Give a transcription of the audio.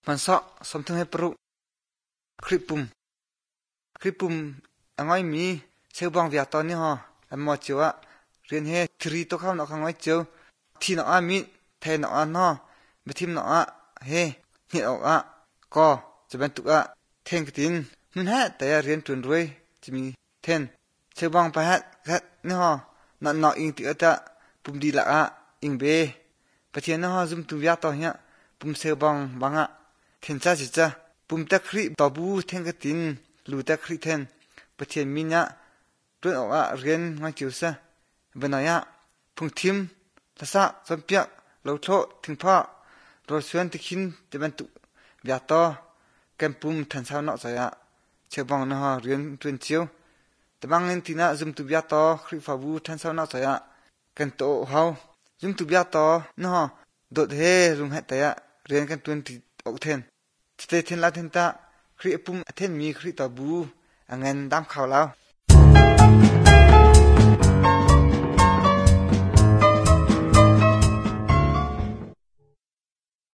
มันซะสมถึงให้ปรุคลิปปุ่มง่อยมีเซลบองเวียตอนนี้ฮะอันมอจิวะเรียนให้ทรีตัวข้ามนอกข้างไว้เจ้าที่นอกมีเทนอกนอไม่ทิมนอกเฮนี่ออกก็จะเป็นตัวเทนกตินนั่นฮะแต่เรียนจนรวยจะมีเทนเซลบองไปฮะนี่ฮะนออิงติอาจจะปุ่มดีละอิงเบประเทศนี่ฮะซุ่มตัวเวียตอนเนี้ยปุ่มเซลบองบางเทนจ้าจิจ้าปุ่มตะคริต่อบูเทนกตินลูตะคริเทนประเทศมินะด้วยออกเรียนง่ายจิ๋วซะเป็นไงพุ่งทิมทัศน์สมเปียเราโทษถึงพ่อเราชวนที่คินจะเป็นตุเบียต่อแกมปุ่มทันเช้าเนาะใจเชื่อบังนะฮะเรียนจนเชียวแต่บางเงินที่น่ะซุ่มตุเบียต่อคริฟาบูทันเช้าเนาะใจกันโตเฮาซุ่มตุเบียต่อนะฮะโดดเฮรุงให้แต่เรียนกันจนที่ออกเทนสเตเทนลาเทนตาคริปุ่มเทนมีคริตาบูอันเงินดำข่าวแล้ว